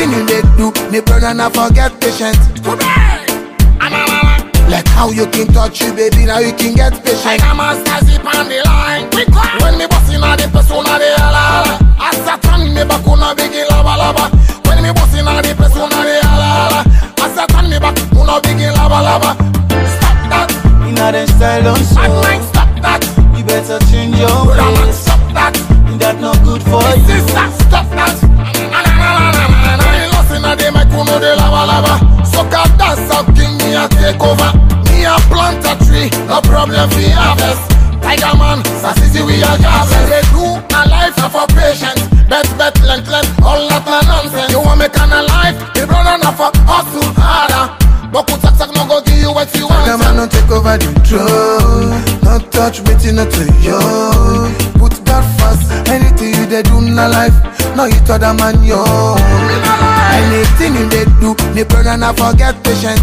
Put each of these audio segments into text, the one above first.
Anything you they do, me brother not forget patient. Like how you can touch you, baby, now you can get patient. I'm a zip on the line. When me bossing on the persona de ala, I satan me back on a big lava lava. When me bossing on the persona de ala, I satan me back on a big lava lava. Stop that. You know that style don't show. Stop that. You better change your ways. Stop that. That not good for you. Sister, stop that. I ain't lost in a day, my kuno de lava lava. So God dance out, king me a take over. Me a plant a tree, no problem for harvest. Tiger man, Sassisi we a job. They do a life of a patient. Bet, length, all that nonsense. You want me kind of life, the brother not for hustle harder. But put tak no go give you what you want. The man don't take over the throne. Not touch me, not to you. Put that first. Anything you they do in life, no you to the man yo. Anything you they do, me brother not forget patient.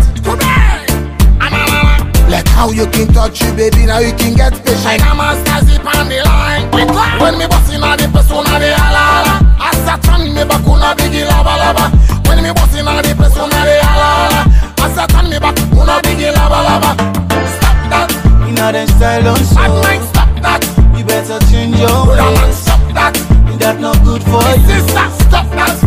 Like how you can touch you, baby, now you can get patient. I'm a zip on the line. When me bossing on the persona de ala, I satan me back on a big lava lava. When me bossing on the persona de ala, I satan me back on a big lava lava. Stop that. You know that style don't show. Stop that. You better change your ways. Stop that. That not good for you. Sister, stop that.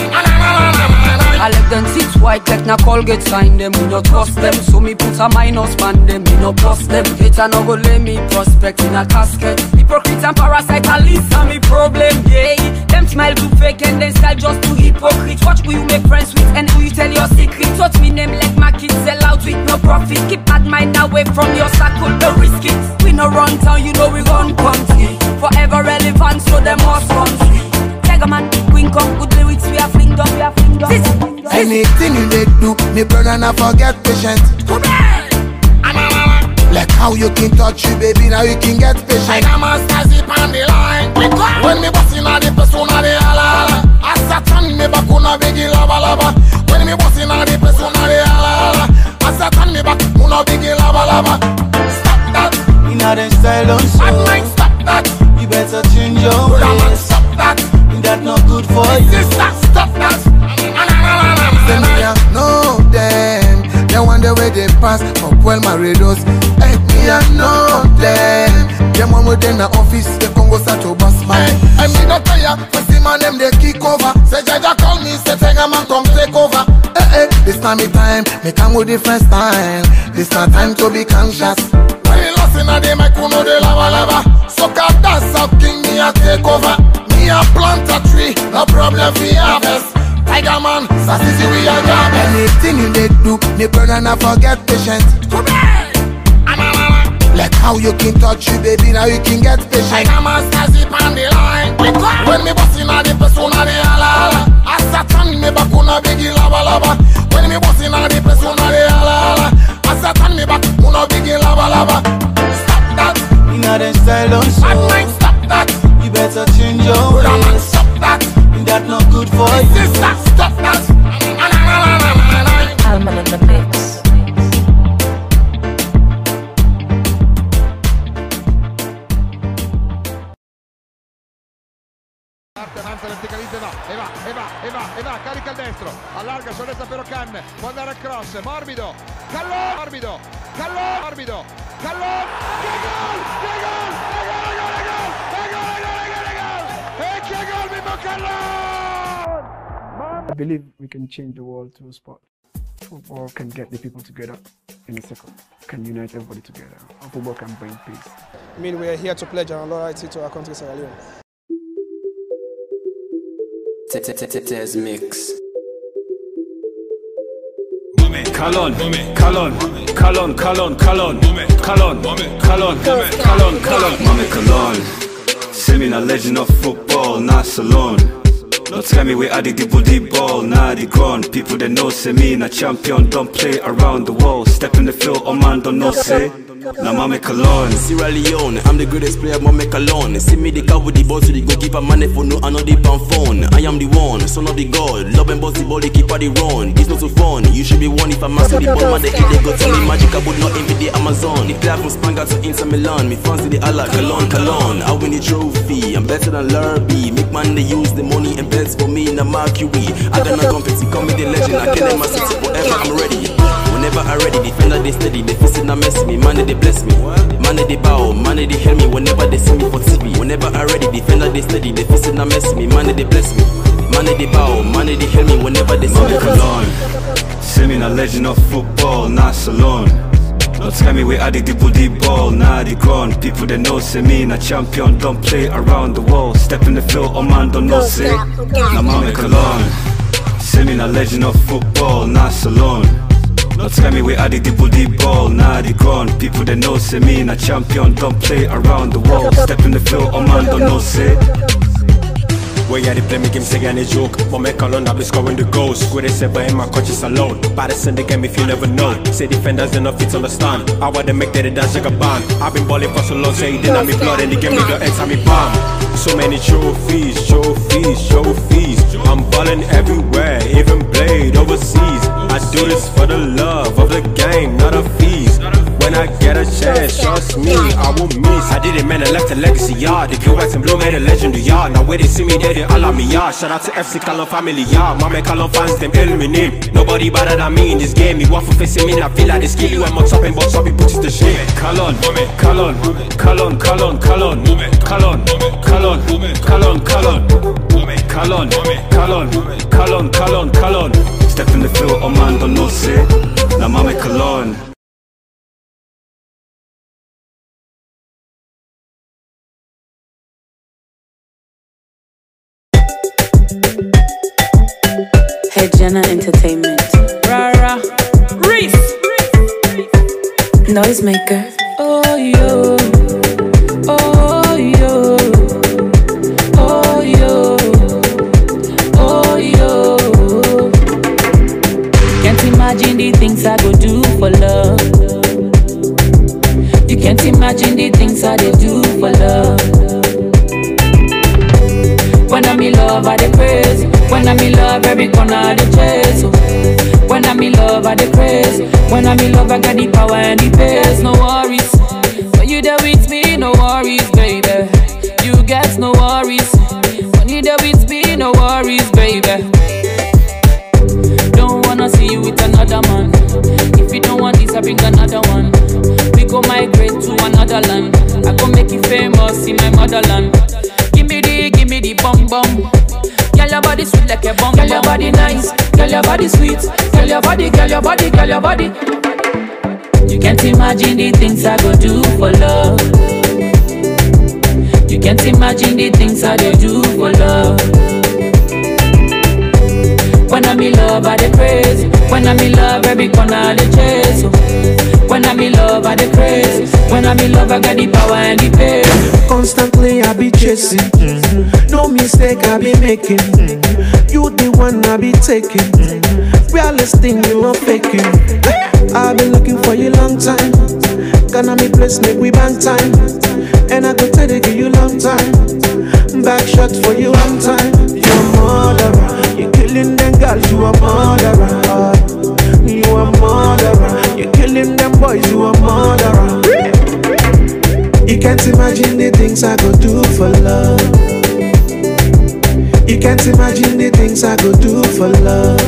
I let them sit white like na Colgate sign them. We no trust them, so me put a minus man them. Me no bust them. Hater no go let me prospect in a casket. Hypocrite and parasite, at least I'm me problem. Yeah, them smile too fake and then style just too hypocrite. Watch who you make friends with and who you tell your secret. Touch me name like my kids sell out with no profit. Keep bad mind away from your circle, don't risk it. We no run town, you know we run country. Forever relevant, so them must run free. Tiger man, queen come, good lyrics, we are fling down, we are fling down. Anything you they do, me brother not forget patient. Like how you can touch you, baby, now you can get patient. I'm a zip on the line. When me bossing on the persona de ala, I satan me back on a big lava lava. When me bossing on the persona de ala, I satan me back on a big lava lava. Stop that. You know that style don't show. Stop that. You better change your ways. Stop that. That not good for you. Sister, stop that. Say me I know them. They wonder where they pass up well Maridos. Hey, me I know them. Them one within the office, the Congo start to bust my. I me not tell ya, for see man them they kick over. Say Jaja call me, say Tiger man come take over. This time me time, me come with different style. This not time to be conscious. When you lost in a day, my kuno de lava lava. So God dance out, king me a take over. Me a plant a tree, no problem for harvest. Tiger man, Sassisi we a job. Anything you they do, me brother not forget patient. Like how you can touch you, baby, now you can get patient. I'm a zip on the line. When me bossing on the persona de ala, I satan me back on a big lava lava. When me bossing on the persona de ala, I satan me back on a big lava lava. Stop that. You know that style don't show. Stop that. You better change your ways. Stop that. That not good for you. Sister, stop that. Alman in the mix. Avanza verticalmente no, e va, carica il destro, allarga sulla destra per Ocan, può andare al cross, morbido, Callon, morbido, che gol Mimmo Callon! I believe we can change the world to a sport. Football can get the people together in a second, can unite everybody together. Football can bring peace. I mean, we are here to pledge our loyalty to our country, Sierra Leone. Tez mix. Callon. Mame Callon. See me a legend of football, not Salon. No tell me we added the ball, nah the ground. People that know say me a champion, don't play around the wall. Step in the field, oh man don't know say. Now Mame Callon. Sierra Leone, I'm the greatest player, Mame Callon. See me the car with the ball to the goalkeeper, man if no I know the pan phone. I am the one, son of the god. Love and boss the ball, the keeper the run. This not so fun, you should be one if I'm master the ball, man they eat they go tell me magic, I would not envy the Amazon. The player from Spanga to Inter Milan, me fancy the Allah, Callon. I win the trophy, I'm better than Lurby. Make man they use the money and best for me, na Mercury. I got no competition, call me the legend. I kill in my city forever, I'm ready. Whenever I ready, defender they steady, they fist it not mess me. Man they bless me, man they bow, man they help me. Whenever they see me for TV, whenever I ready, defender they steady, they fist it not mess me. Man they bless me, man they bow, man they help me. Whenever they see me for TV. See me a legend of football, not salon. Don't tell me we added the booty ball, nah the ground. People that know say me a champion, don't play around the wall. Step in the field, oh man don't know say. Now Mame Cologne. See me a legend of football, not salon. Don't tell me we added the booty ball, nah the ground. People that know say me a champion, don't play around the wall. Step in the field, oh man don't know say. Where you play me game say any joke, but make alone I be scoring the goals. Where they say but in my coaches alone. By the send the game if you never know. Say defenders they not fit understand. I want them make they dance like a band. I've been balling for so long, say it didn't have me blood and the game me the ends have me palm. So many trophies, trophies, trophies. I'm balling everywhere, even played overseas. I do this for the love of the game, not a fees. When I get a chance, trust me, I won't miss. I did it, man, I left a legacy, yard. The pure white and blue made a legend, yard. Now where they see me, they allow me, yard. Shout out to FC Callon family, yard. Mame Callon fans, them eliminate. Nobody better than me in this game. Me want for facing me, I feel like they skill you. I'm on top and box up, it puts it to shame. Callon, Callon, Callon, Callon, Callon, Callon, Callon, Callon, Callon, Callon, Callon, Callon, Callon. Step in the field, oh man, don't know say. Now Mame Cologne. Hey Jenna Entertainment. Rara, Reese, Noisemaker. oh yo, oh yo, oh yo, oh yo. Can't imagine the things I go do for love. You can't imagine the things I dey do for love. When I'm in love, I dey crazy. When I'm in love, every corner I dey chase. When I'm in love, I dey crazy. When I'm in love, I got the power and the pace. No worries, when you there with me, no worries, baby. You get no worries. When you there with me, no worries, baby. Don't wanna see you with another man. If you don't want this, I bring another one. We go migrate to another land. I go make you famous in my motherland. Give me the bum bum. Girl, your body sweet like a bum. Girl, your body nice. Girl, your body sweet. Girl, your body, girl, your body, girl, your body. You can't imagine the things I go do for love. You can't imagine the things I do for love. When I'm in love, I dey crazy. When I'm in love, every corner I dey chase. When I'm in love, I dey crazy. When I'm in love, I got the power and the pace. Constantly I be chasing. No mistake I be making. You the one I be taking. Realest thing you are faking. I've been looking for you long time. Gonna me place make we bang time. And I could tell they give you long time. Back shots for you long time. You're a murderer. You're killing them girls, you a murderer. You a murderer. You're killing them boys, you a murderer. You can't imagine the things I go do for love. You can't imagine the things I go do for love.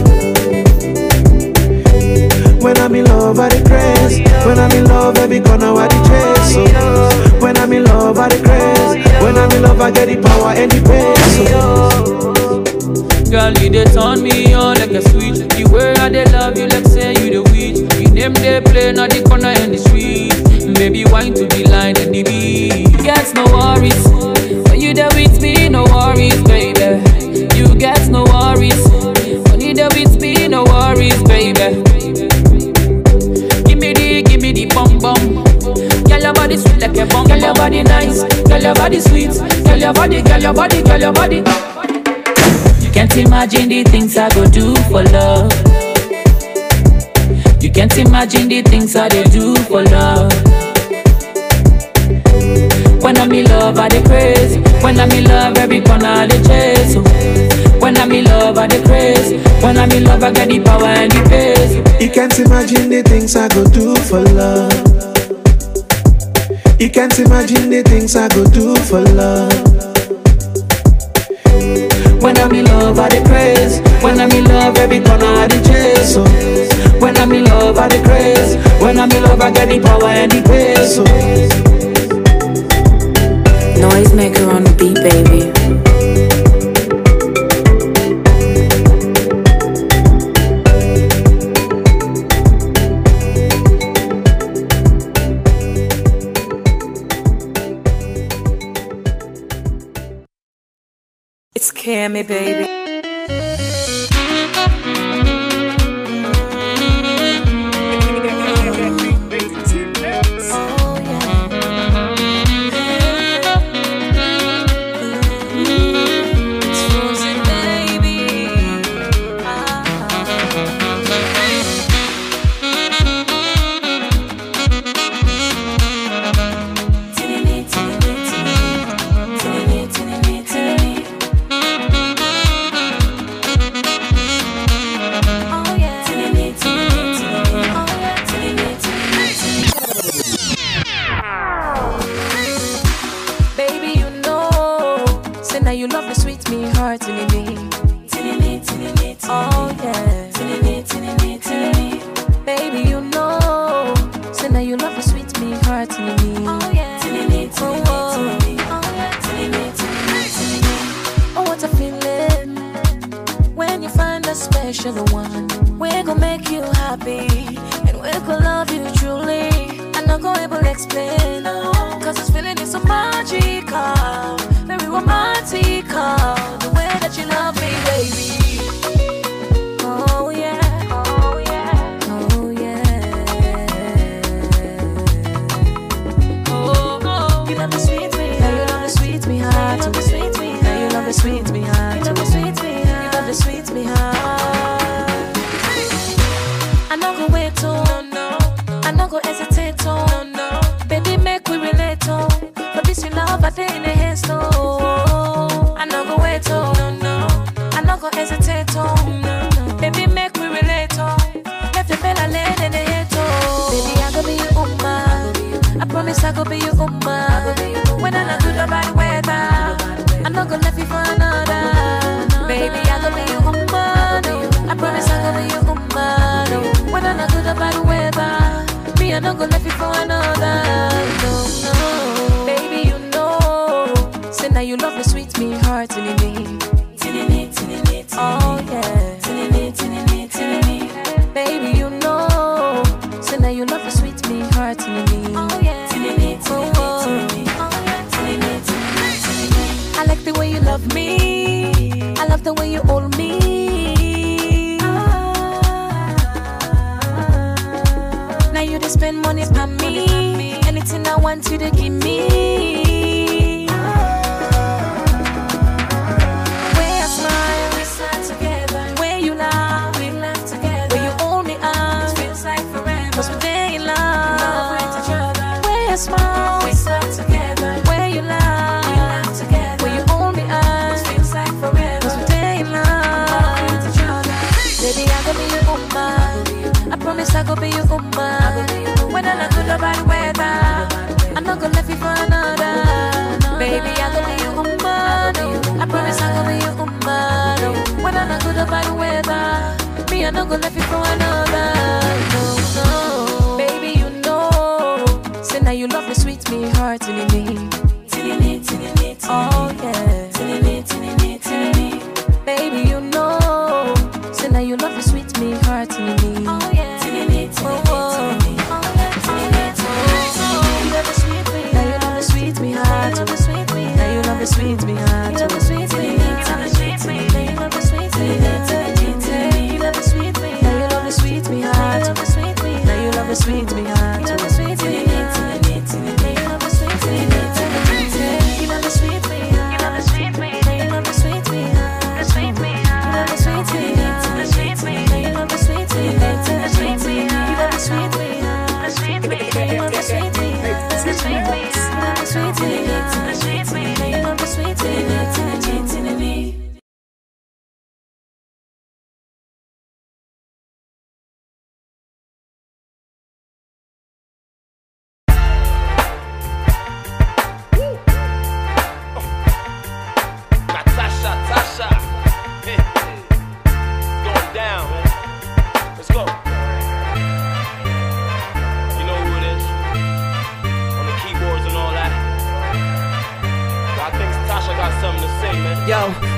When I'm in love, I dey crazy. When I'm in love, every corner I dey chase. So when I'm in love, I dey crazy. When I'm in love, I get the power and the pace. Girl, you dey turn me on like a switch. The way I dey love you like say you the witch. You name they play na the corner and the street. Baby, wine to the line and the beat. Get no worries. When you there with me, no worries, baby. You get no worries. When you there with me, no worries, baby. Give me the bum bum. Girl, your body sweet like a bum. Girl, your body nice. Girl, your body sweet. Girl, your body, girl, your body, girl, your body. You can't imagine the things I go do for love. You can't imagine the things I do for love. When I'm in love, I dey crazy. When I'm in love, every corner I dey chase. When I'm in love, I dey crazy. When I'm in love, I got the power and the pace. You can't imagine the things I go do for love. You can't imagine the things I go do for love. When I'm in love, love, I the craze. When I'm in love, every corner I the chase. So when I'm in love, I the craze. When I'm in love, I get the power and the pace. So Noise maker on the beat, baby. It's Cammy, baby.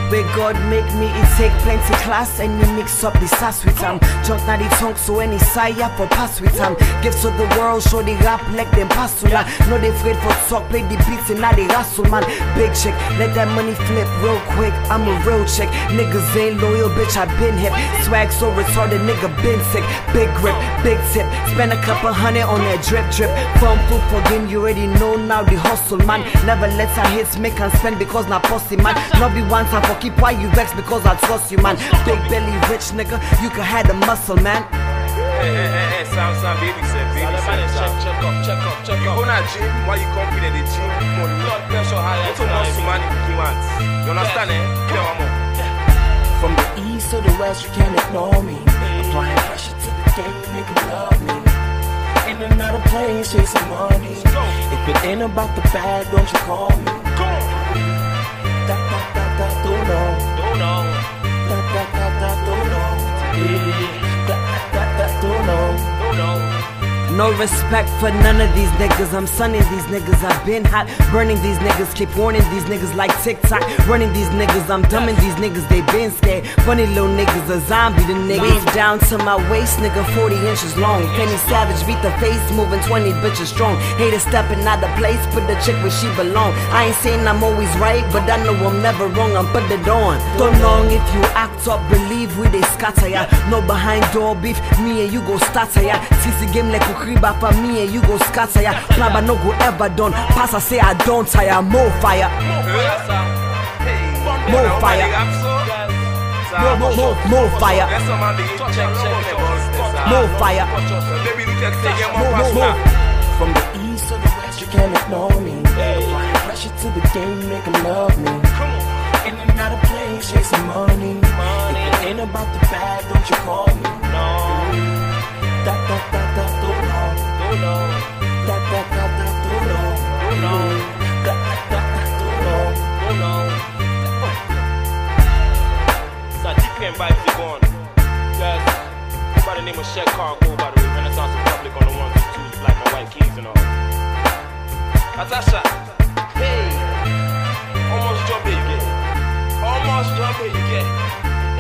Where God make me, it take plenty class and me mix up the sass with them. Chunk na the tongue, so any sire for pass with them. Gifts of the world, show the rap like them pass to la. No they afraid for talk, play the beats and now they wrestle man. Big chick, let that money flip real quick. I'm a real chick. Niggas ain't loyal, bitch, I been hip. Swag so retarded, nigga been sick. Big grip, big tip. Spend a couple hundred on that drip drip. From food for game, you already know now the hustle man. Never let her hits make and spend because not pussy man. Not be one time for keep why you vex because I trust you man. Big belly rich nigga, you can have the muscle man. Hey, Sam, baby said, check up. You go to gym, why you come in the gym? Blood pressure high, so much money you want. You understand, eh? Give them one more. From the east to the west, you can't ignore me. Applying pressure to the game, make them love me. In and out of planes, chasing money. If it ain't about the bag, don't you call me. Don't know. No respect for none of these niggas. I'm sunning these niggas. I've been hot, burning these niggas. Keep warning these niggas like TikTok. Running these niggas. I'm dumbing these niggas. They been scared. Funny little niggas, a zombie. The niggas down to my waist, nigga, 40 inches long. Penny Savage beat the face, moving 20 bitches strong. Haters stepping out of place, put the chick where she belong. I ain't saying I'm always right, but I know I'm never wrong. I'm put it on. Don't long if you act up, believe we they scatter ya. No behind door beef, me and you go starter ya. Sisi game like Ukriba for me and you go scatter ya. Plan but no go ever done. Pass I say I don't tire. More fire. More fire. More fire. More fire. From the east to the west, you can't ignore me. Applying pressure to the game, make them love me. In and out of planes, chasing money. If it ain't about the bag, don't you call me. Vibes are gone. Yes, by the name of Shed Cargo, by the way, Renaissance Republic on the 1s and 2s, black and white keys and all. Natasha, hey, almost jump here, you get it. Almost jump here, you get it.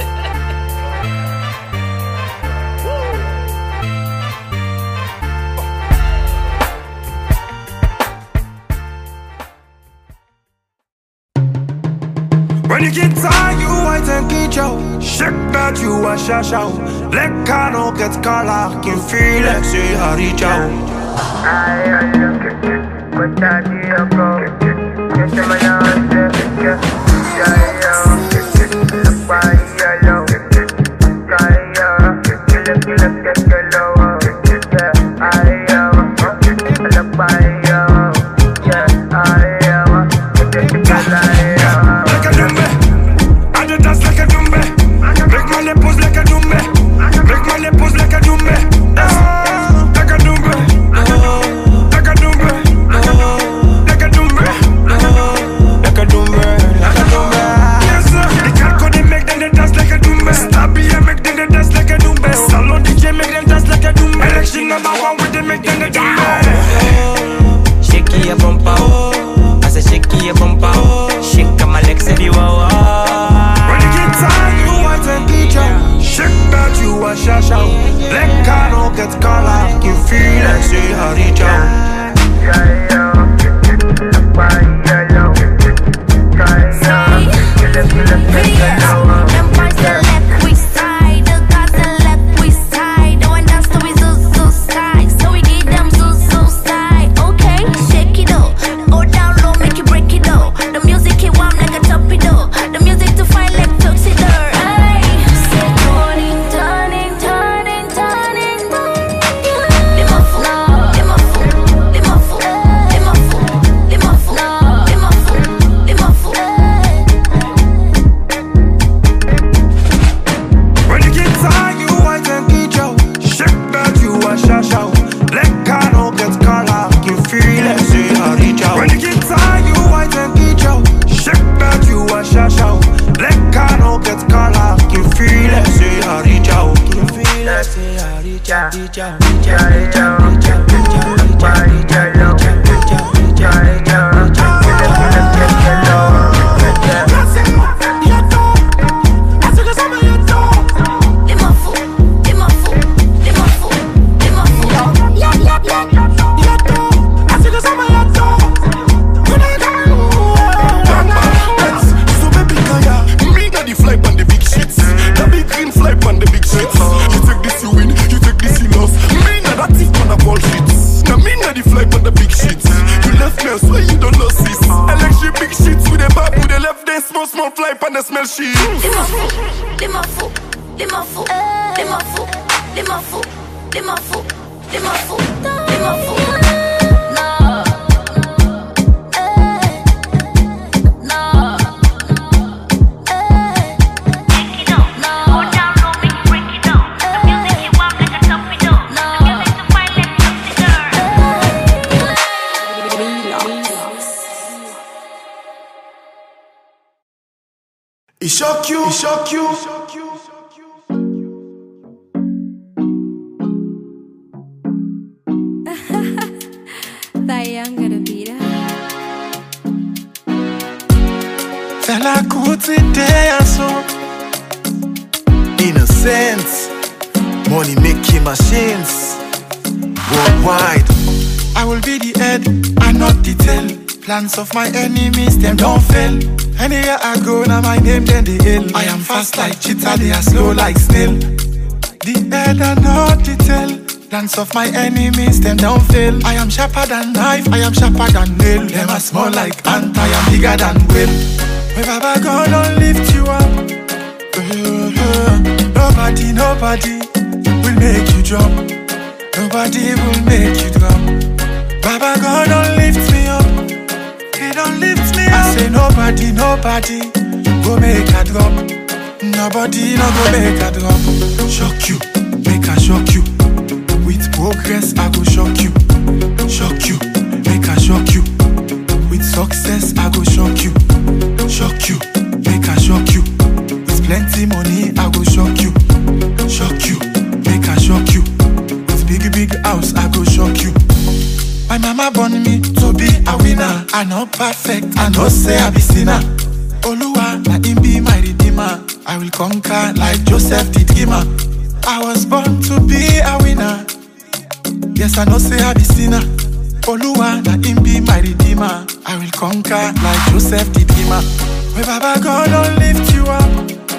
When you get tired, you white and get out. Shake that you a shash out. Let Kano get color, can feel it, say I reach out. I look at you, but I need a go. Get to my arms, they smell shit. Les m'infos, les m'infos, les m'infos, les m'infos, les m'infos, les m'infos, les m'infos. It shock you, it shock you. Fella Kuti day and so innocence, money making machines worldwide. I will be the head and not the tail. Plans of my enemies, them don't fail. Anywhere I go, now my name, then they hail. I am fast like cheetah, they are slow like snail. The head and not the tail. Plans of my enemies, them don't fail. I am sharper than knife, I am sharper than nail. Them are small like ant, I am bigger than whale. My Baba God don't lift you up. Nobody, nobody will make you drop. Nobody will make you drop. Baba God don't lift me up. He don't lift me up. I say nobody, nobody go make a drop. Nobody no go make a drop. Shock you, make a shock you. With progress I go shock you. Shock you, make a shock you. With success I go shock you. Shock you, make a shock you. With plenty money I go shock you. Shock you, make a shock you. With big house I go shock you. My mama born me to be a winner. I not perfect, I no say I be sinner. Oluwa na him be my redeemer. I will conquer like Joseph the dreamer. I was born to be a winner. Yes, I no say I be sinner. Oluwa na him be my redeemer. I will conquer like Joseph the dreamer. My Baba God don't lift you up.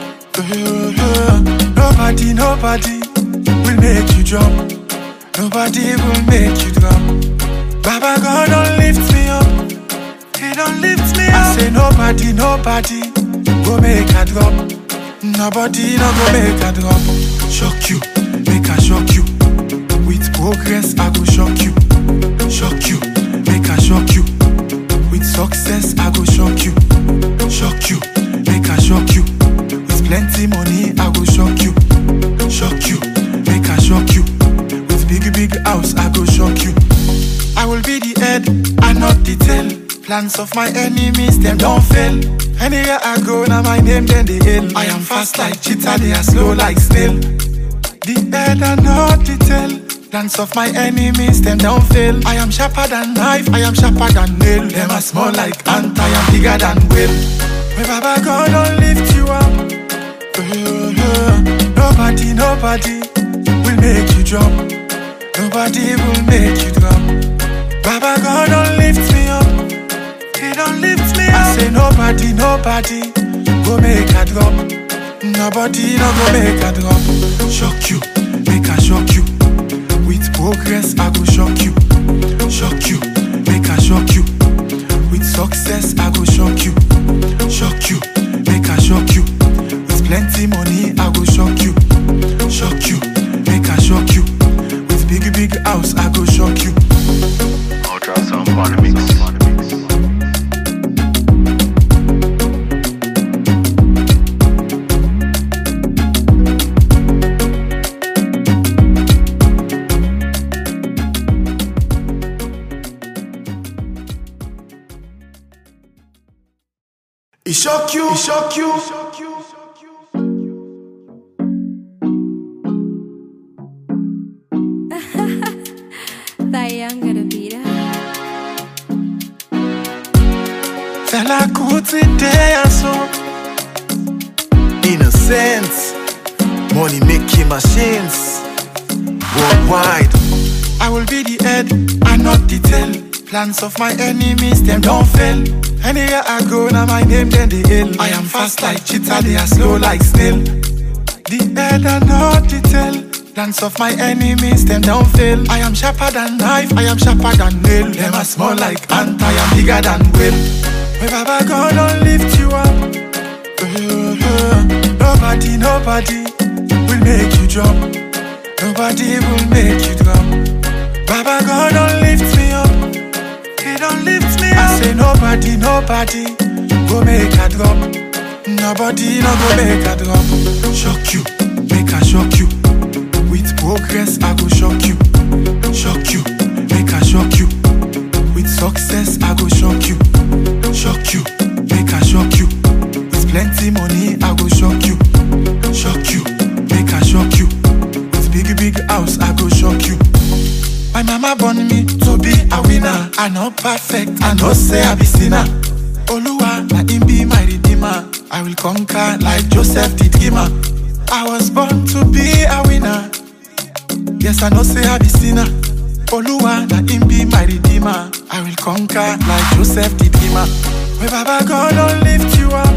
Nobody, nobody will make you drop. Nobody will make you drop. Baba God don't lift me up. He don't lift me up. I say nobody, nobody go make a drop. Nobody no go make a drop. Shock you, make a shock you. With progress I go shock you. Shock you, make a shock you. With success I go shock you. Shock you, make a shock you. With plenty money I go shock you. Shock you, make a shock you. With big house I go shock you. I will be the head and not the tail. Plans of my enemies, them don't fail. Anywhere I go, now my name, then they hail. I am fast like cheetah, they are slow like snail. The head and not the tail. Plans of my enemies, them don't fail. I am sharper than knife, I am sharper than nail. Them are small like ant, I am bigger than whale. My Baba God don't lift you up. Nobody, nobody will make you drop. Nobody will make you drop. Baba God don't lift me up. He don't lift me up. I say nobody, nobody go make a drop. Nobody no go make a drop. Shock you, make a shock you. With progress I go shock you. Shock you, make a shock you. With success I go shock you. Shock you, make a shock you. With plenty money I go shock you. Shock you, make a shock you. With big house I go shock you. Ultrasound on the mix. It shock you, it shock you. That young gonna beat her. Fella Kuti day and so innocence, money making machines worldwide. I will be the head and not the tail. Plans of my enemies, them don't fail. Anywhere I go, now my name, then they hail. I am fast like cheetah, they are slow like snail. The head and not the tail. Plans of my enemies, them don't fail. I am sharper than knife, I am sharper than nail. Them are small like ant, I am bigger than whale. My Baba God don't lift you up. Nobody will make you drop. Nobody will make you drop. Baba God don't lift me up. He don't lift me up. I say nobody go make a drop. Nobody no go make a drop. Shock you, make a shock you. With progress I go shock you. Shock you, make a shock you. With success I go shock you. Shock you, make a shock you. With plenty money I go shock you. Shock you, make a shock you. With big house I go shock you. My mama born me to be a winner. I not perfect, I no say I be sinner. Oluwa na him be my redeemer. I will conquer like Joseph did Gima. I was born to be a winner. Yes, I know say I be sinner. Oluwa na him be my redeemer. I will conquer like Joseph did Gima. When Baba God don't lift you up,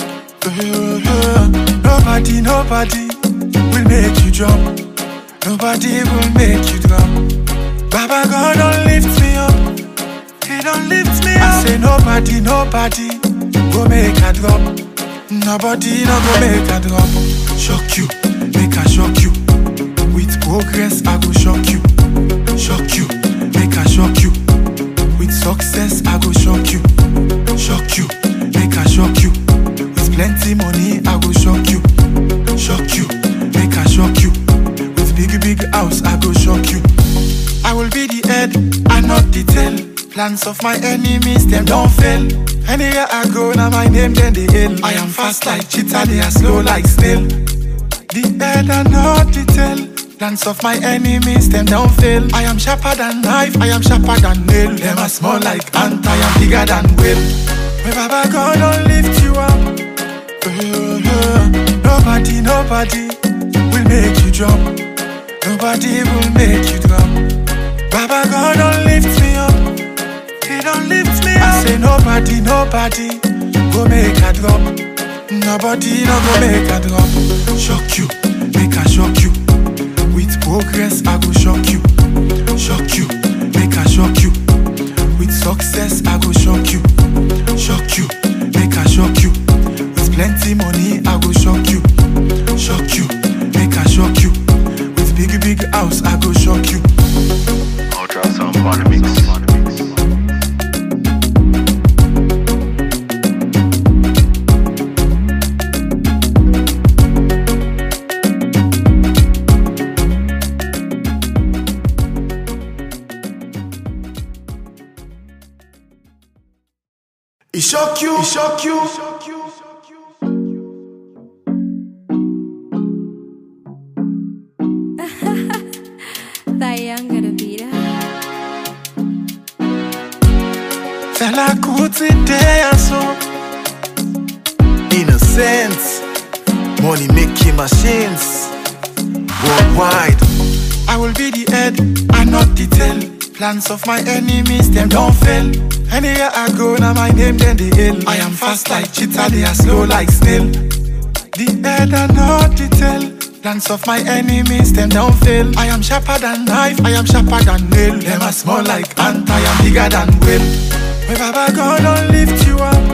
nobody will make you drop. Nobody will make you drop. Baba God don't lift me up. He don't lift me up. I say nobody go make a drop. Nobody no go make a drop. Shock you, make a shock you. With progress I go shock you. Shock you, make a shock you. With success I go shock you. Shock you, make a shock you. With plenty money I go shock you. Shock you, make a shock you. With big house I go shock you. I will be the head and not the tail. Plans of my enemies, them don't fail. Anywhere I go, now my name, then they hail. I am fast like cheetah, they are slow like snail. The head and not the tail. Plans of my enemies, them don't fail. I am sharper than knife, I am sharper than nail. Them are small like ant, I am bigger than whale. When Baba God don't lift you up, nobody will make you drop. Nobody will make you drop. Baba God don't lift me up. He don't lift me up. I say nobody go make a drop. Nobody no go make a drop. Shock you, make a shock you. With progress I go shock you. Shock you, make a shock you. With success I go shock you. Shock you, make a shock you. With plenty money I go shock you. Shock you, make a shock you. With big house I go shock you. Ultra Sound Party Mix. It shock you, it shock you. That young gonna beat her. Fella Kuti day and so innocence, money making machines worldwide. I will be the head and not the tail. Plans of my enemies, them don't fail. Anywhere I go, now my name, then they hail. I am fast like cheetah, they are slow like snail. The head and not the tail. Plans of my enemies, them don't fail. I am sharper than knife, I am sharper than nail. Them are small like ant, I am bigger than whale. When Baba God don't lift you up,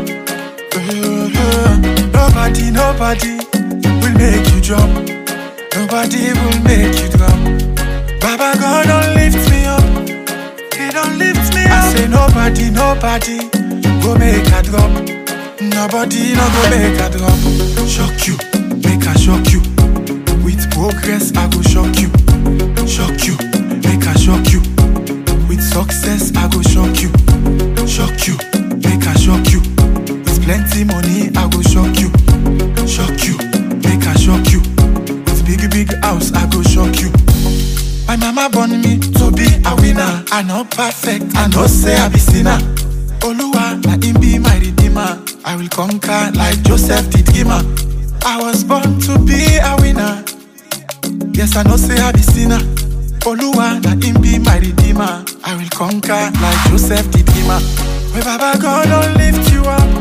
nobody will make you drop. Nobody will make you drop. Baba God don't lift me up. He don't lift me up. I say nobody go make a drop. Nobody no go make a drop. Shock you, make a shock you. With progress I go shock you. Shock you, make a shock you. With success I go shock you. Shock you, make a shock you. With plenty money I go shock you. Shock you, make a shock you. With big house I go shock you. My mama born me to be a winner. I not perfect, I no say I be sinner. Oluwa na him be my redeemer. I will conquer like Joseph did Gima. I was born to be a winner. Yes, I know say I be sinner. Oluwa na him be my redeemer. I will conquer like Joseph did Gima. When Baba God don't lift you up,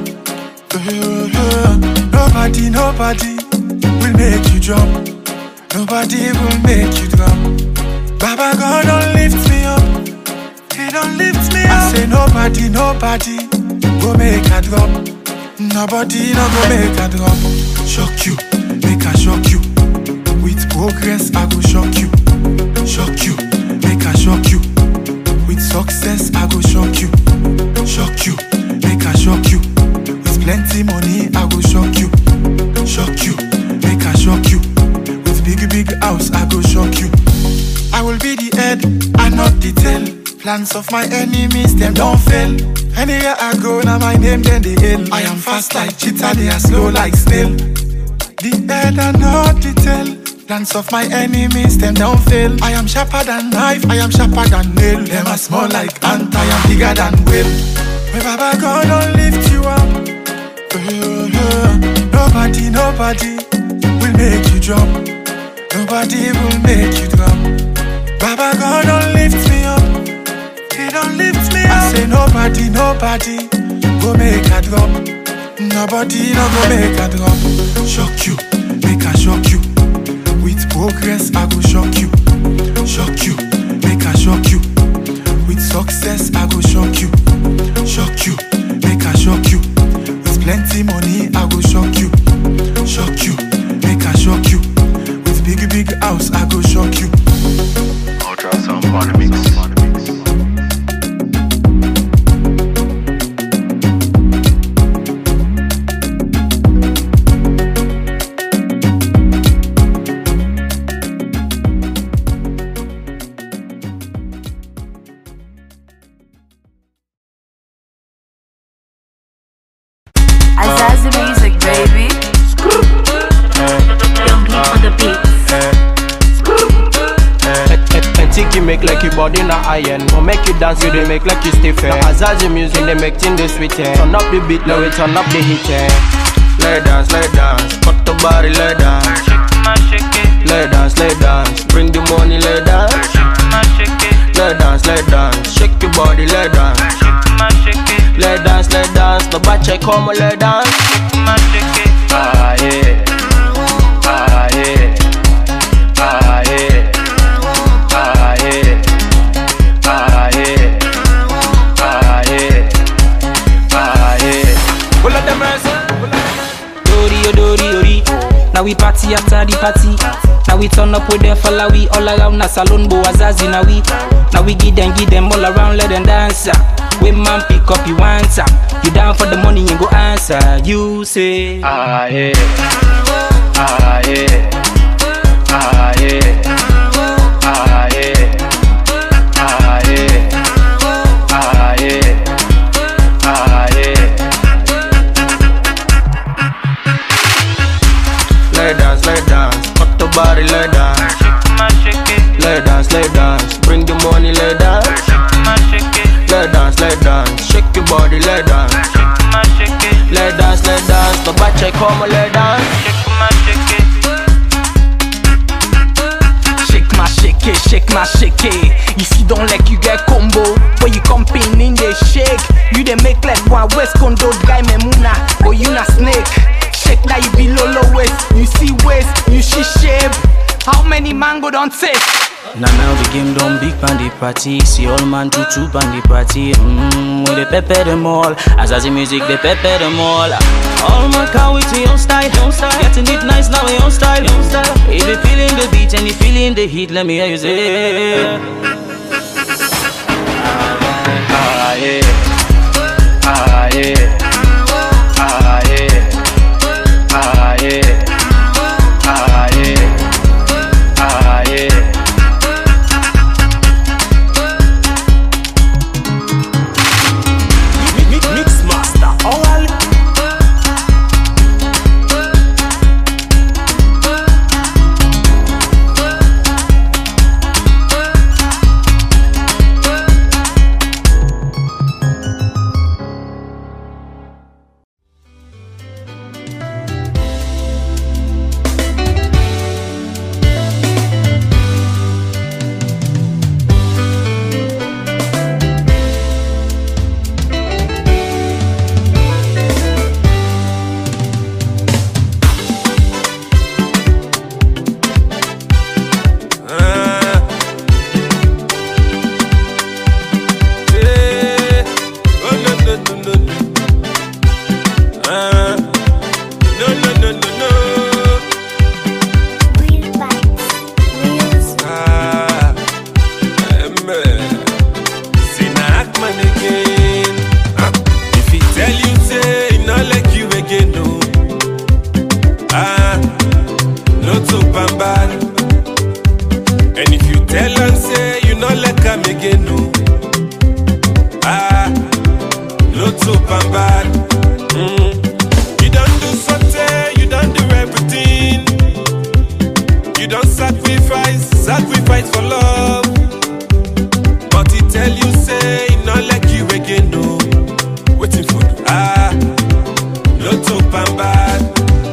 nobody will make you drop. Nobody will make you drop. Baba God don't lift me up. He don't lift me up. I say nobody go make a drop. Nobody no go make a drop. Shock you, make a shock you. With progress I go shock you. Shock you, make a shock you. With success I go shock you. Shock you, make a shock you. With plenty money I go shock you. Shock you, make a shock you. With big house I go shock you. I will be the head and not the tail. Plans of my enemies, them don't fail. Anywhere I go, now my name, then they hail. I am fast like cheetah, they are slow like snail. The head and not the tail. Plans of my enemies, them don't fail. I am sharper than knife, I am sharper than nail. Them are small like ant, I am bigger than whale. When Baba God don't lift you up, nobody will make you jump. Nobody will make you drop. Baba God don't lift me up. He don't lift me up. I say nobody go make a drop. Nobody no go make a drop. Shock you, make a shock you. With progress I go shock you. Shock you, make a shock you. With success I go shock you. Shock you, make a shock you. With plenty money I go shock you. Shock you, make a shock you. With big house I go shock you. Ultrasound Party Mix. Azazi music, baby. Young Heat on the beat. Tiki make like your body not iron. Or make you dance, you they make like you stiff. Azazi music, they make things this sweet. Turn up the beat, now we turn up the heat. Lay dance, cut the body, lay dance. Lay dance, bring the money, lay dance. Lay dance, shake your body, lay dance. Lay dance, the batch I come, lay dance. Ah yeah, ah yeah, ah yeah, ah yeah, ah yeah, ah yeah, ah yeah. Pull up the mercy. Dori. Now we party after the party. Now we turn up with them fella, we all around na salon bo Azazi now we. Now we give them all around, let them dance. When man pick up you answer. You down for the money and go answer. You say ah yeah, ah yeah, ah yeah, ah yeah, ah yeah, ah yeah, ah yeah. Lay dance, cut the body, lay dance. Lay dance, bring the money, lay dance. Lay dance, shake your body, lay dance. Lay dance, the batch I come, lay dance. Shake my shake it. You see don't like you get combo. When you comping in the shake, you they make like one West Condo guy memuna. But you not snake. Shake now you be low waist. You see waist, you see shape. How many mango don't taste? Now the game don't big pan the party. See all man to pan the party. With the pepper them all. Azazi music they pepper them all. All man can with your style. Getting it nice now with your style. If you feeling the beat and you feeling the heat, let me hear you say ah yeah, ah yeah, ah yeah, ah yeah, ah yeah, ah yeah. Mix master, all. and bad. And if you tell and say you not like come again, no. Not so bad. You don't do something, you don't do everything. You don't sacrifice for love. But he tell you say he not like you again, no. Waiting for not so bad.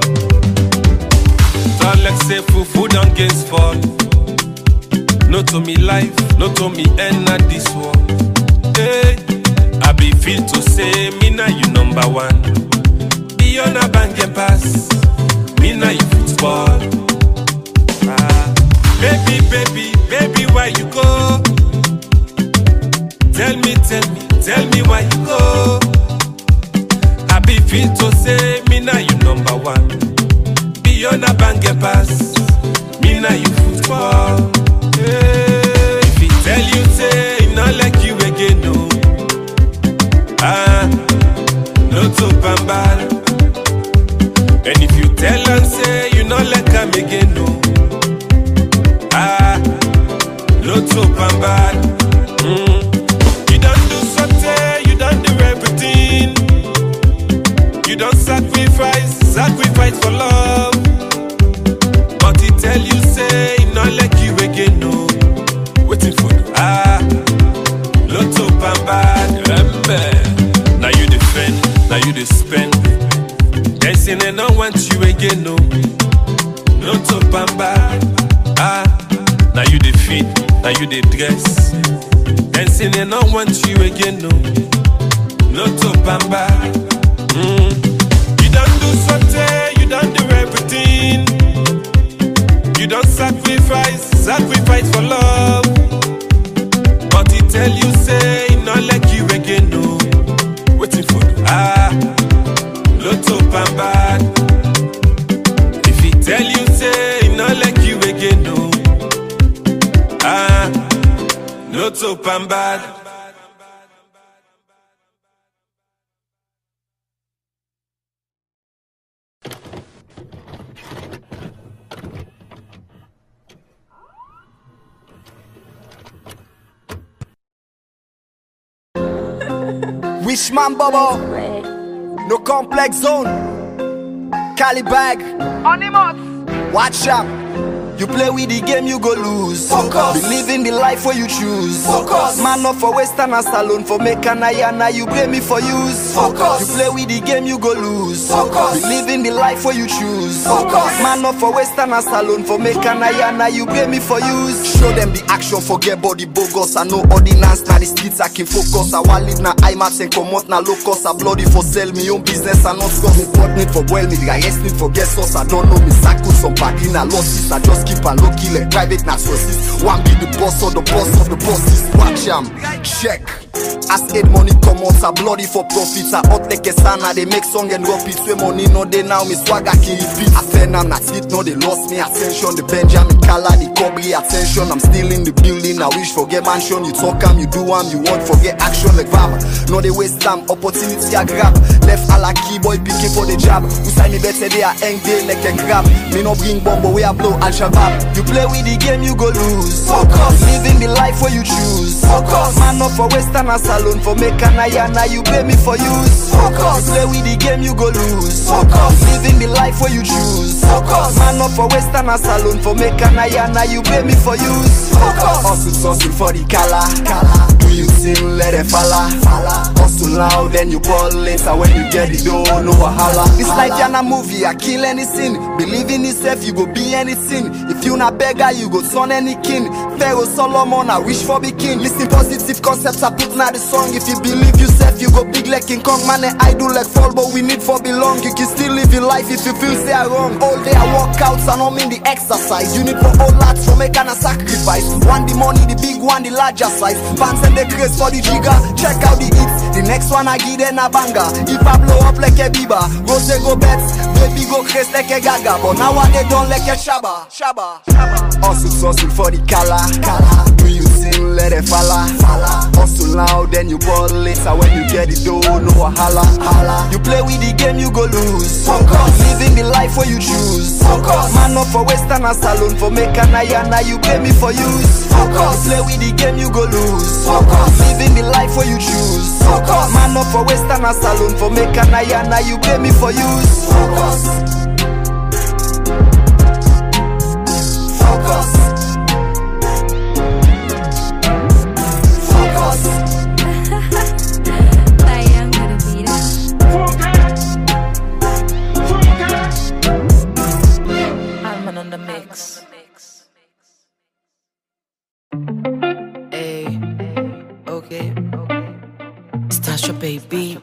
Talk like say food on gains fall. No to me life, no to me end at this war. Hey, I be feel to say me now you number one. Beyond a bank and pass, me now you football. Baby, where you go? Tell me where you go. I be feel to say me now you number one. Beyond a bank and pass, me now you football. If he tell you say he not like you again, no. Not so bad. And if you tell and say you not like him again, no. Not so bad. You don't do something, you don't do everything. You don't sacrifice for love. But he tell you say he not like you again, no. Waiting for Lotto bad. Now you defend, now you dey spend. Dancing and I want you again, no. Lotto bad. Now you dey feed, now you dey dress. Dancing and I want you again, no. Lotto bad. You don't do something, you don't do everything. You don't sacrifice for love. But he tell you say he not like you again, no. Waiting for Lotto bad. If he tell you say he not like you again, no. Lotto bad. Wishman Bobo, no complex zone. Cali bag, watch out. You play with the game, you go lose. Focus. Believe in the life where you choose. Focus. Man up for Western and Salone for make an ayana, you blame me for use. Focus. You play with the game, you go lose. Focus. Believe in the life where you choose. Focus. Man up for Western and Salone for make an ayana, you blame me for use. Show them the action, forget body bogus. I know ordinance, now the streets I can focus. I want live na IMAX and come out na low cost. I bloody for sell me own business and not score. Me pot need for boil me, the rest need for guest sauce. I don't know me cycle some party na losses. I just keep a low killer, private na sources. One be the boss of the bosses. Watch am, check. As aid money come out, a bloody for profits. I hot like a sana, they make song and drop it. Way money no they now, me swagger can repeat. I fell I'm not it, no they lost me attention. The Benjamin Kala, the Cobri attention. I'm still in the building, I wish forget mansion. You talk am, you do am, you want forget action like Vama. No they waste time, opportunity I grab. Left a la key boy picking for the job. Who say me better they are hang day like a grab. Me no bring bombo, we a blow Al-Shabaab. You play with the game, you go lose. Focus. Live in the life where you choose. Focus. Man up for Western and Salone for make an ayana, you blame me for use. Focus. You play with the game, you go lose. Focus. Live in the life where you choose. Focus. Man up for Western and Salone for make an ayana, you blame me for use. Focus. Hustle for the color. Do you sing, let it falla. Hustle now, then you ball later when you get it, don't no wahala. This life yana movie, I kill any sin. Believe in yourself, you go be anything. If you not beggar, you go son any king. Pharaoh Solomon, I wish for be king. Listen positive concepts, I put now the song. If you believe yourself, you go big like King Kong. Man, I do like fall, but we need for belong. You can still live your life if you feel say I wrong. All day I work out, and I'm in the exercise. You need for all lads for making a sacrifice. One the money, the big one, the larger size. Pants and the craze for the jigger. Check out the hits. The next one I give them a banger. If I blow up like a Bieber, Rose go bets, baby go crazy like a Gaga. But now they don't like a Shabba. Hustle for the color. Do you see? sing, let it falla. Hustle now, then you ball later. When you get it, don't know a holla. You play with the game, you go lose. Focus. Living the life where you choose. Focus. Man up for Western and Salon for make an ayana, you pay me for use. Focus. You play with the game, you go lose. Focus. Living the life where you choose. Focus. Man up for Western and Salon for make an ayana, you pay me for use. Focus. Focus. Focus. I am gonna be there. I'm on the mix. Hey, okay. Stasha, baby.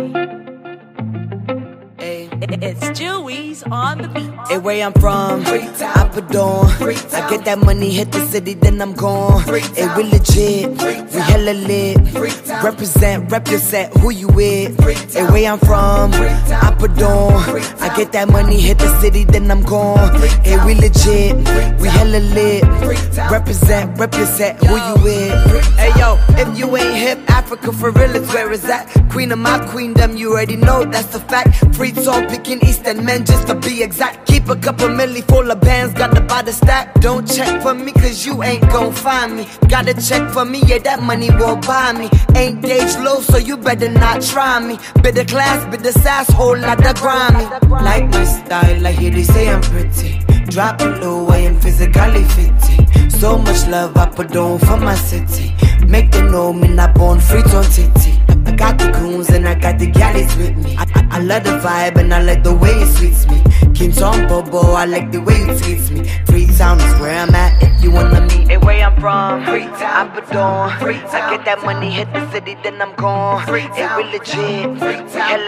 It's Jewies on the beat. Hey, where I'm from, Appadon. I get that money, hit the city, then I'm gone. Hey, we legit, we hella lit. Represent who you with. Hey, where I'm from, Appadon. I get that money, hit the city, then I'm gone. Hey, we legit, we hella lit. Represent who you with. Hey, yo, if you ain't hip, Africa for real, it's where it's at. Queen of my queendom, you already know that's a fact. Free tone picking Eastern men just to be exact. Keep a couple milli full of bands, got the body stack. Don't check for me cause you ain't gon' find me. Gotta check for me, yeah, that money won't buy me. Ain't gauge low, so you better not try me. Bit of class, bit of sass, whole lot of grimy. Like my style, I hear they say I'm pretty. Drop it low, I am physically fitting. So much love I put on for my city. Make them know me not born free on titty. I got the goons and I got the galleys with me. I love the vibe and I like the way it sweets me. King Tom Bobo, I like the way you treats me. Freetown is where I'm at if you wanna meet. Hey, where I'm from, Freetown, Appadon. I get that money, hit the city, then I'm gone. Hey, we legit, we hella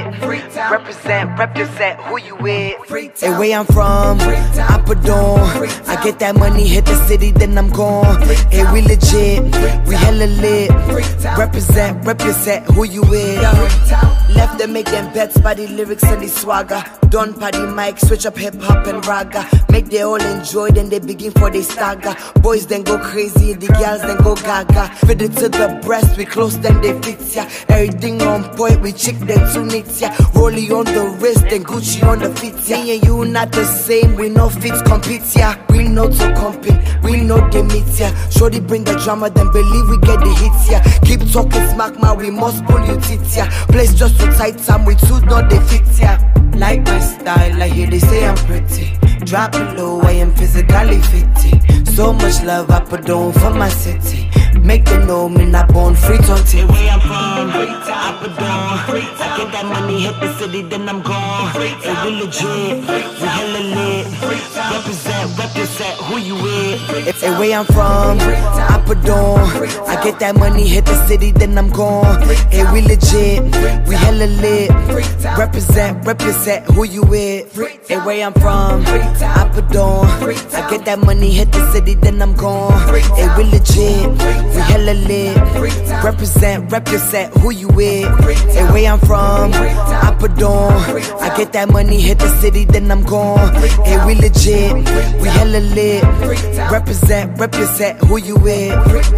lit. Represent who you with. Hey, where I'm from, Appadon. I get that money, hit the city, then I'm gone. Hey, we legit, we hella lit. Represent who you with. Left them make them bets by the lyrics and the swagger. Done by the mic, switch up hip hop and raga. Make they all enjoy, then they begin for they stagger. Boys then go crazy, the girls then go gaga. Fit it to the breast, we close then they fit ya. Everything on point, we chick then too neat ya. Rollie on the wrist, then Gucci on the feet ya. Me and you not the same, we no fit compete ya. We know to compete, we know they meet ya. Shorty bring the drama, then believe we get the hits ya. Keep talking smack, man, we must pull you teeth ya. Place just so tight, time we two not they fit ya. Like my style, I hear they say I'm pretty. Drop it low, I am physically fitting. So much love I put on for my city. Make them know me not born free on tip. Where I'm from, Appadon. I get that money, hit the city, then I'm gone. Hey, we legit, we hella lit. Represent who you with. Hey, where I'm from, Appadon. I get that money, hit the city, then I'm gone. Hey, we legit, we hella lit. Represent who you with. Hey, where I'm from, Appadon. I get that money, hit the city, then I'm gone. Hey, we legit, we hella lit. Represent who you with. Hey, where I'm from, Appadon. I get that money, hit the city, then I'm gone. Hey, we legit, we hella lit. Represent who you with.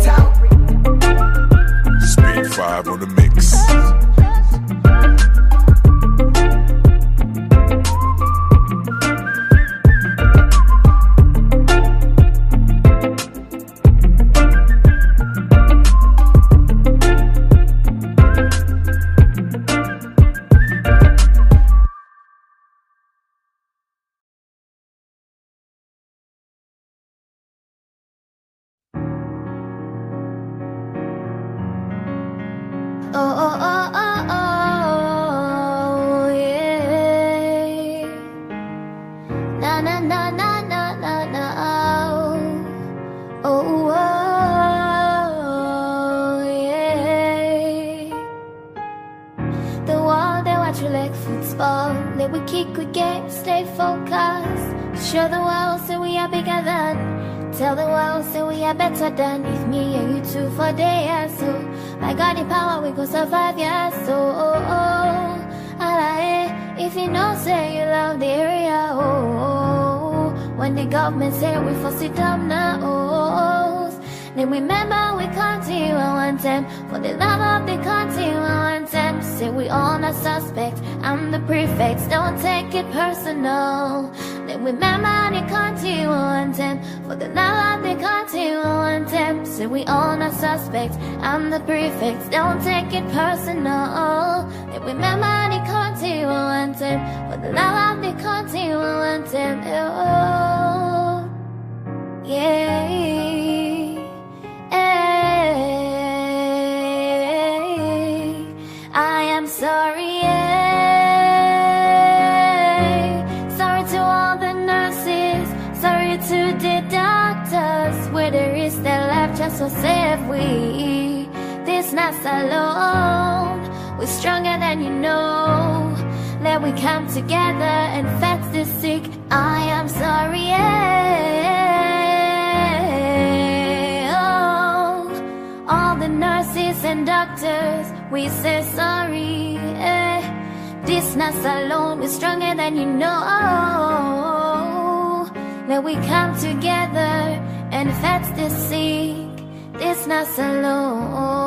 Speed 5 on the mix. Show the world say we are bigger than. Tell the world say we are better than. If me and you two for day, so by God the power we go survive, yeah. So if you know say you love the area, when the government say we for sit down now, Then remember we come to you one time. For the love of the country one time. Say we all not suspect, I'm the prefect, don't take it personal. Then remember they come to you one time. For the love of the country one time. Say we all not suspect, I'm the prefect, don't take it personal. Then remember they come to you one time. For the love of the country one time. Oh, yeah. I am sorry, sorry to all the nurses, sorry to the doctors, where there is that left just to save we. This not alone, we're stronger than you know. Let we come together and fetch the sick. I am sorry, all the nurses and doctors, we say sorry. This not alone, we're stronger than you know. Let we come together and fetch the sick. This not alone.